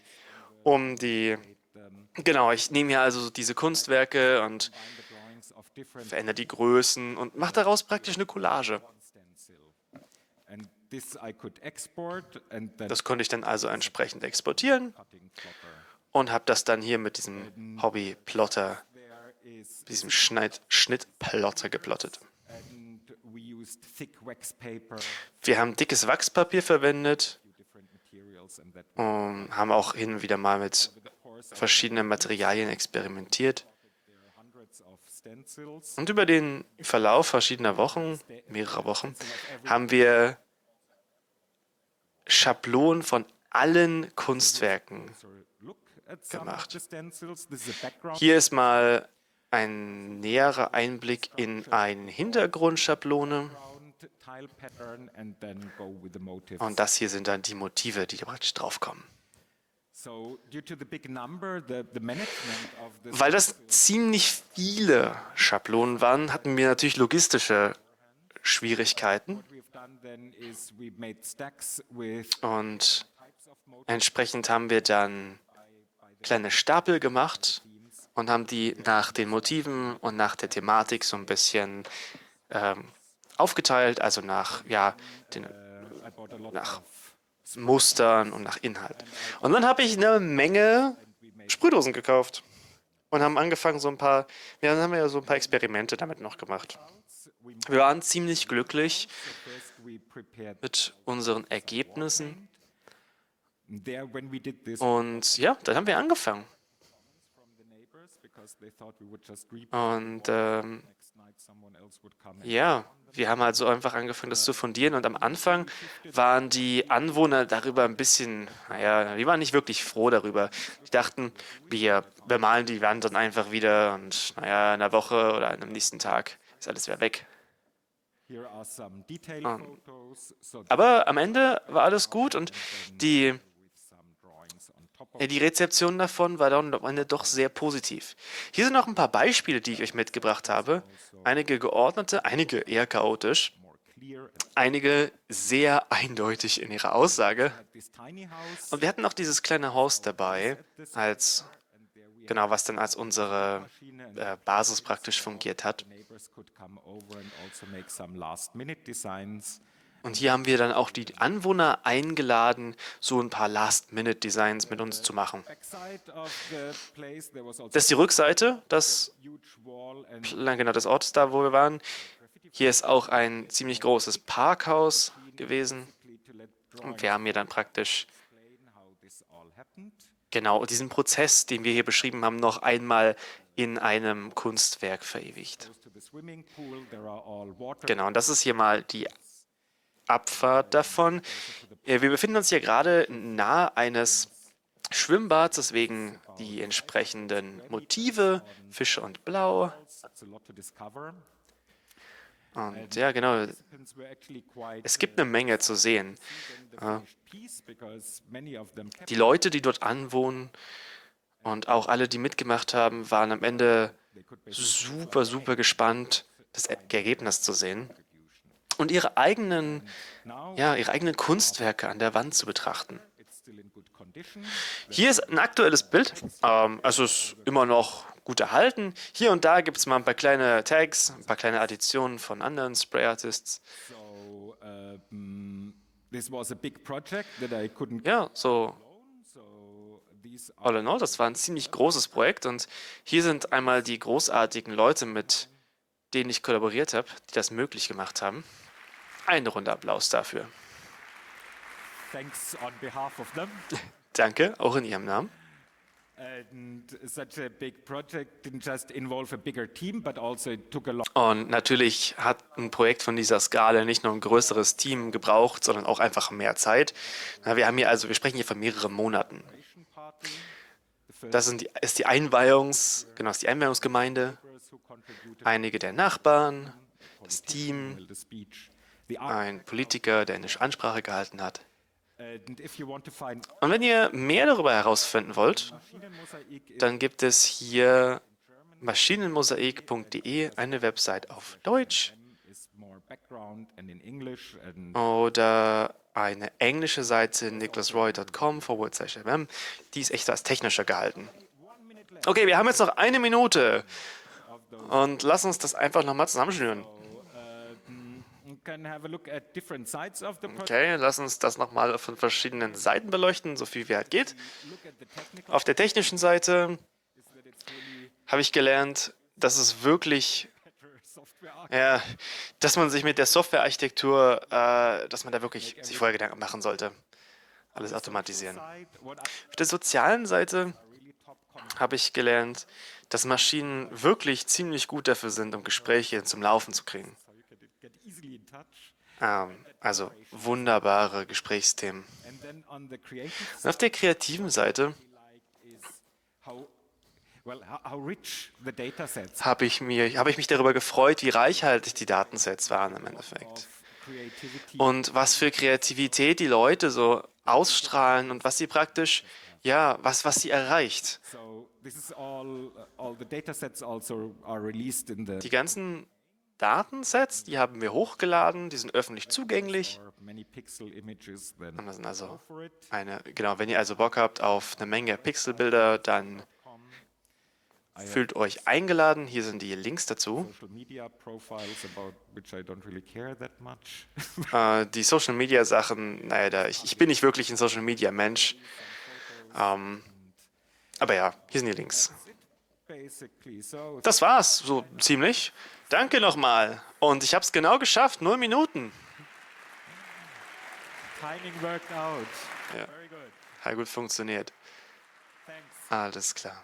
um die, genau, ich nehme hier also diese Kunstwerke und the drawings of different verändere die Größen und mache daraus praktisch eine Collage. stencil. And this I could export and then Das konnte ich dann also entsprechend exportieren cutting plotter. und habe das dann hier mit diesem Hobby-Plotter, There is diesem Schneid Schnittplotter geplottet. and we used thick wax paper, Wir haben dickes Wachspapier verwendet different materials, and that und haben auch hin und wieder mal mit the course verschiedenen Materialien experimentiert. there are hundreds of stencils. Und über den Verlauf verschiedener Wochen, mehrerer Wochen, haben wir Schablonen von allen Kunstwerken So look at some of gemacht. the stencils. This is a background Hier ist mal ein näherer Einblick in eine Hintergrundschablone. tile pattern and then go with the motifs. Und das hier sind dann die Motive, die da praktisch draufkommen. So due to the big number, the, the management of this Weil das ziemlich viele Schablonen waren, hatten wir natürlich logistische Schwierigkeiten. what we've done then is we made stacks with Und types of motifs entsprechend haben wir dann kleine Stapel gemacht und haben die nach den Motiven und nach der Thematik so ein bisschen ähm, aufgeteilt, also nach, ja, den, I bought a lot nach of Mustern und nach Inhalt. Und dann habe ich eine Menge Sprühdosen gekauft und haben angefangen, so ein paar, wir haben ja so ein paar Experimente damit noch gemacht. Wir waren ziemlich glücklich First we prepared mit unseren Ergebnissen. there when we did this Und ja, dann haben wir angefangen. from the neighbors because they thought we would just repeat Und ähm, next night someone else would come and ja, wir haben also einfach angefangen, das zu fundieren. Und am Anfang waren die Anwohner darüber ein bisschen, naja, die waren nicht wirklich froh darüber. Die dachten, wir bemalen die Wand dann einfach wieder und naja, in einer Woche oder am nächsten Tag ist alles wieder weg. here are some detailed Um, photos so Aber am Ende war alles gut und die, with some drawings on top of ja, die Rezeption davon war dann am Ende doch sehr positiv. Hier sind noch ein paar Beispiele, die ich euch mitgebracht habe. Einige geordnete, einige eher chaotisch, more clear einige sehr eindeutig in ihrer Aussage. this tiny house Und wir hatten auch dieses kleine Haus dabei, als, and there we genau, was dann als unsere machine and äh, Basis praktisch fungiert hat. neighbors could come over and also make some last minute designs. Und hier haben wir dann auch die Anwohner eingeladen, so ein paar Last-Minute-Designs mit uns zu machen. Backside of the place there was also Das ist die Rückseite, das a huge wall and Plan- genau des Ortes da, wo wir waren. Hier ist auch ein ziemlich großes Parkhaus gewesen. to let Und wir haben hier dann praktisch explain how this all happened. genau diesen Prozess, den wir hier beschrieben haben, noch einmal in einem Kunstwerk verewigt. Goes to the swimming pool, there are all water Genau, und das ist hier mal die Abfahrt davon. Ja, wir befinden uns hier gerade nahe eines Schwimmbads, deswegen die entsprechenden Motive, Fische und Blau. It's a lot to discover. Und ja, genau, Participants were actually quite es gibt eine Menge zu sehen. the finished piece because many of them kept Die Leute, die dort anwohnen und auch alle, die mitgemacht haben, waren am Ende super, super gespannt, das Er- Ergebnis zu sehen und ihre eigenen, now ja, ihre eigenen Kunstwerke an der Wand zu betrachten. it's still in good condition. Hier ist ein aktuelles Bild, ähm, also es ist immer noch gut erhalten. Hier und da gibt es mal ein paar kleine Tags, ein paar kleine Additionen von anderen Spray Artists. So um, this was a big project that I couldn't Ja, so so these are all in all, das war ein ziemlich großes Projekt und hier sind einmal die großartigen Leute, mit denen ich kollaboriert habe, die das möglich gemacht haben. Eine Runde Applaus dafür. thanks on behalf of them. Danke, auch in Ihrem Namen. And such a big project didn't just involve a bigger team, but also it took a lot Und natürlich hat ein Projekt von dieser Skala nicht nur ein größeres Team gebraucht, sondern auch einfach mehr Zeit. Na, wir haben hier also, wir sprechen hier von mehreren Monaten. of party. The first Das sind die, ist die Einweihungs, genau, ist die Einweihungsgemeinde, members who contributed einige der Nachbarn, das Team, to the speech. The ein Politiker, der eine Ansprache gehalten hat. and if you want to find Und wenn ihr mehr darüber herausfinden wollt, Maschinenmosaik is dann gibt es hier maschinenmosaik punkt de, eine Website auf Deutsch is more background and in English and oder eine englische Seite nicholasroy punkt com forward slash mm. Die ist echt als technischer gehalten. Okay, wir haben jetzt noch eine Minute und lass uns das einfach nochmal zusammenschnüren. you can have a look at different sides of the project. Okay, lass uns das nochmal von verschiedenen Seiten beleuchten, so viel wie halt geht. Look at the technical Auf der technischen Seite that it's really habe ich gelernt, dass es wirklich, better software architecture. ja, dass man sich mit der Softwarearchitektur, äh, dass man da wirklich sich vorher Gedanken machen sollte. Alles automatisieren. Side, what I Auf der sozialen Seite really top con- habe ich gelernt, dass Maschinen wirklich ziemlich gut dafür sind, um Gespräche zum Laufen zu kriegen. so you can get easily in touch. Ähm, also wunderbare Gesprächsthemen. And then on the creative Und side, auf der kreativen Seite like is how well how, how rich the data sets habe ich, mir, habe ich mich darüber gefreut, wie reichhaltig die Datensets waren im Endeffekt. of creativity. Und was für Kreativität die Leute so ausstrahlen und was sie praktisch, ja, was, was sie erreicht. So this is all all the data sets also are released in the Die ganzen Datensets, die haben wir hochgeladen, die sind öffentlich zugänglich. or many pixel images then Und das sind also go for it. eine, genau, wenn ihr also Bock habt auf eine Menge Pixelbilder, dann fühlt euch eingeladen. Hier sind die Links dazu. Social media profiles about which I don't really care that much. Äh, die Social Media Sachen, naja, da, ich, ich bin nicht wirklich ein Social Media Mensch. Ähm, aber ja, hier sind die Links. Das war's, so ziemlich. Danke nochmal. Und ich habe es genau geschafft, null Minuten. Timing worked out. Ja. Very good. Hat gut funktioniert. Thanks. Alles klar.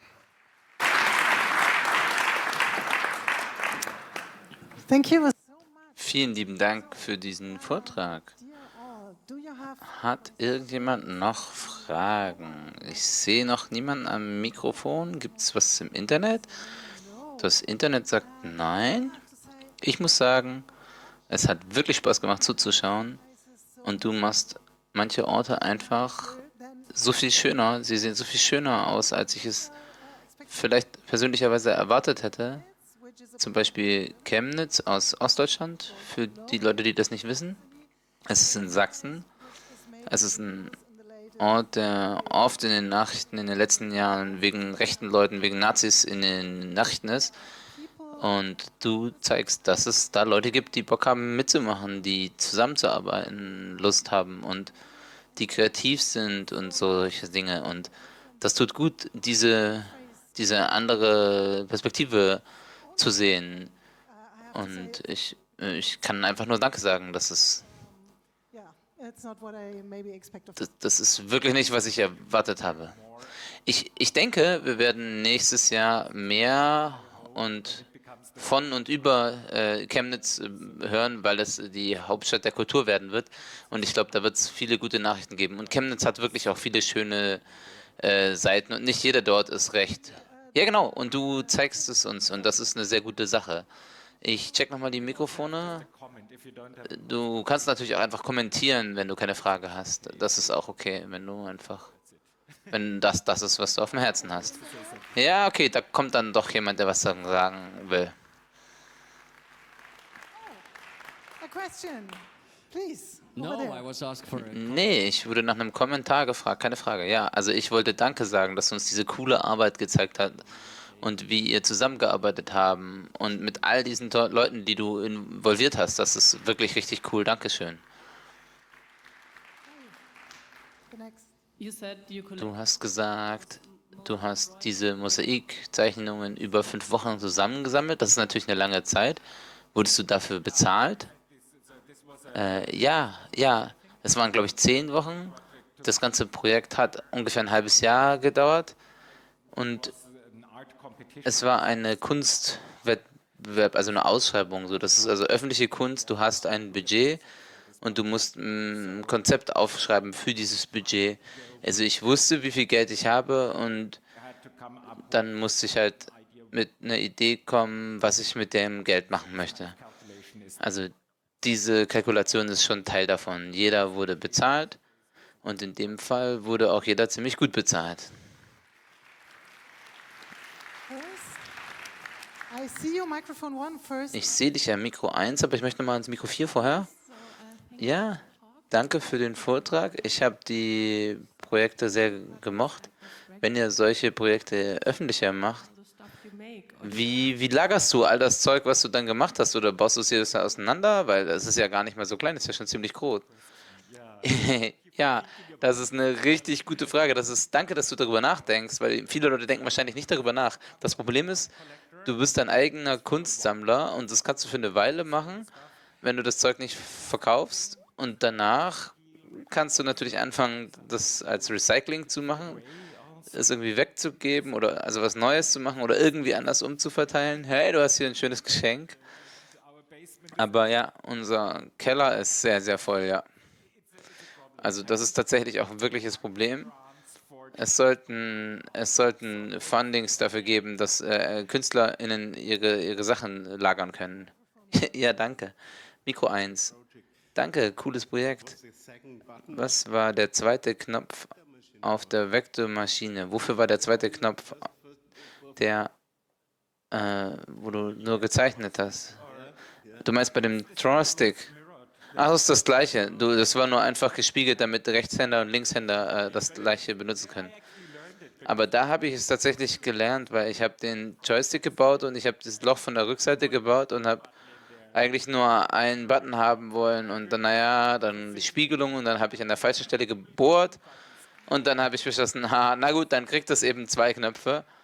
Thank you so much. Vielen lieben Dank für diesen Vortrag. Dear all, do you have Hat irgendjemand noch Fragen? Ich sehe noch niemanden am Mikrofon. Gibt es was im Internet? Das Internet sagt nein. Ich muss sagen, es hat wirklich Spaß gemacht zuzuschauen. Und du machst manche Orte einfach so viel schöner. Sie sehen so viel schöner aus, als ich es vielleicht persönlicherweise erwartet hätte. Zum Beispiel Chemnitz aus Ostdeutschland, für die Leute, die das nicht wissen. Es ist in Sachsen. Es ist ein Ort, der oft in den Nachrichten in den letzten Jahren wegen rechten Leuten, wegen Nazis in den Nachrichten ist. Und du zeigst, dass es da Leute gibt, die Bock haben mitzumachen, die zusammenzuarbeiten, Lust haben und die kreativ sind und solche Dinge. Und das tut gut, diese, diese andere Perspektive zu sehen. Und ich, ich kann einfach nur Danke sagen. Das ist, yeah, it's not what I maybe expect of das, das ist wirklich nicht, was ich erwartet habe. Ich, ich denke, wir werden nächstes Jahr mehr und von und über äh, Chemnitz äh, hören, weil es die Hauptstadt der Kultur werden wird. Und ich glaube, da wird es viele gute Nachrichten geben. Und Chemnitz hat wirklich auch viele schöne äh, Seiten und nicht jeder dort ist recht. Ja, genau. Und du zeigst es uns und das ist eine sehr gute Sache. Ich check nochmal die Mikrofone. Comment if you don't have. Du kannst natürlich auch einfach kommentieren, wenn du keine Frage hast. Das ist auch okay, wenn du einfach, wenn das das ist, was du auf dem Herzen hast. Ja, okay, da kommt dann doch jemand, der was sagen sagen will. a question, please. over No, there. I was asked for a Nee, ich wurde nach einem Kommentar gefragt, keine Frage. Ja, also ich wollte Danke sagen, dass du uns diese coole Arbeit gezeigt hast und wie ihr zusammengearbeitet haben und mit all diesen to- Leuten, die du involviert hast. Das ist wirklich richtig cool. Dankeschön. The next. You said you could Du hast gesagt, du hast diese Mosaikzeichnungen über fünf Wochen zusammengesammelt. Das ist natürlich eine lange Zeit. Wurdest du dafür bezahlt? Äh, ja, ja. Es waren, glaube ich, zehn Wochen. Das ganze Projekt hat ungefähr ein halbes Jahr gedauert. Und An art competition. es war eine Kunstwettbewerb, also eine Ausschreibung. So, das ist also öffentliche Kunst. Du hast ein Budget und du musst mm, ein Konzept aufschreiben für dieses Budget. Also ich wusste, wie viel Geld ich habe und I had to come up dann musste ich halt mit einer Idee kommen, was ich mit dem Geld machen möchte. calculation is Also diese Kalkulation ist schon Teil davon. Jeder wurde bezahlt und in dem Fall wurde auch jeder ziemlich gut bezahlt. First, I see you, microphone one first. Ich sehe dich ja im Mikro eins, aber ich möchte mal ins Mikro vier vorher. Ja, danke für den Vortrag. Ich habe die Projekte sehr gemocht. Wenn ihr solche Projekte öffentlicher macht, the stuff you make. wie, wie lagerst du all das Zeug, was du dann gemacht hast? Oder baust du es jedes Mal auseinander? Weil das ist ja gar nicht mal so klein, das ist ja schon ziemlich groß. Ja, das ist eine richtig gute Frage. Das ist, danke, dass du darüber nachdenkst, weil viele Leute denken wahrscheinlich nicht darüber nach. Das Problem ist, du bist dein eigener Kunstsammler und das kannst du für eine Weile machen, wenn du das Zeug nicht verkaufst. Und danach kannst du natürlich anfangen, das als Recycling zu machen, es irgendwie wegzugeben oder also was Neues zu machen oder irgendwie anders umzuverteilen. Hey, du hast hier ein schönes Geschenk. Aber ja, unser Keller ist sehr, sehr voll, ja. Also das ist tatsächlich auch ein wirkliches Problem. Es sollten, es sollten Fundings dafür geben, dass äh, KünstlerInnen ihre, ihre Sachen lagern können. Ja, danke. Mikro eins. Danke, cooles Projekt. Was war der zweite Knopf auf der Vektormaschine? Wofür war der zweite Knopf, der, äh, wo du nur gezeichnet hast? Du meinst bei dem Drawstick? Ach, das ist das Gleiche. Du, das war nur einfach gespiegelt, damit Rechtshänder und Linkshänder äh, das Gleiche benutzen können. Aber da habe ich es tatsächlich gelernt, weil ich habe den Joystick gebaut und ich habe das Loch von der Rückseite gebaut und habe eigentlich nur einen Button haben wollen und dann, naja, dann die Spiegelung und dann habe ich an der falschen Stelle gebohrt und dann habe ich beschlossen, ha, na gut, dann kriegt das eben zwei Knöpfe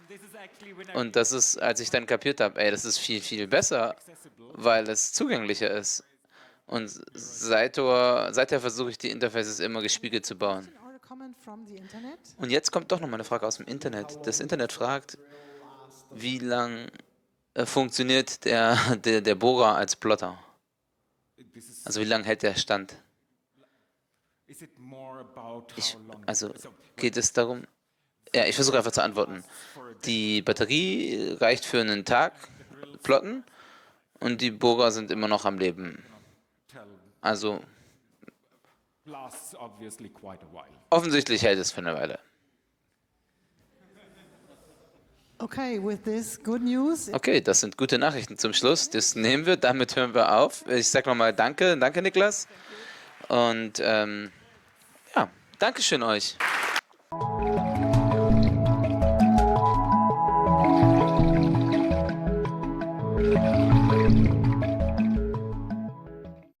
Und das ist, als ich dann kapiert habe, ey, das ist viel, viel besser, weil es zugänglicher ist. Und seither, seither versuche ich, die Interfaces immer gespiegelt zu bauen. Or a comment from the internet? Und jetzt kommt doch noch mal eine Frage aus dem Internet. Das Internet fragt, wie lang äh, funktioniert der, der, der Bohrer als Plotter? Also wie lange hält der Stand? Is it more about Ich, how long? also geht es darum? Ja, ich versuche einfach zu antworten. Die Batterie reicht für einen Tag plotten und die Bohrer sind immer noch am Leben. Also Lasts obviously quite a while. offensichtlich hält es für eine Weile. Okay, with this good news, Okay, das sind gute Nachrichten zum Schluss. Das nehmen wir, damit hören wir auf. Ich sage nochmal Danke, danke Niklas. Und ähm, ja, Dankeschön euch.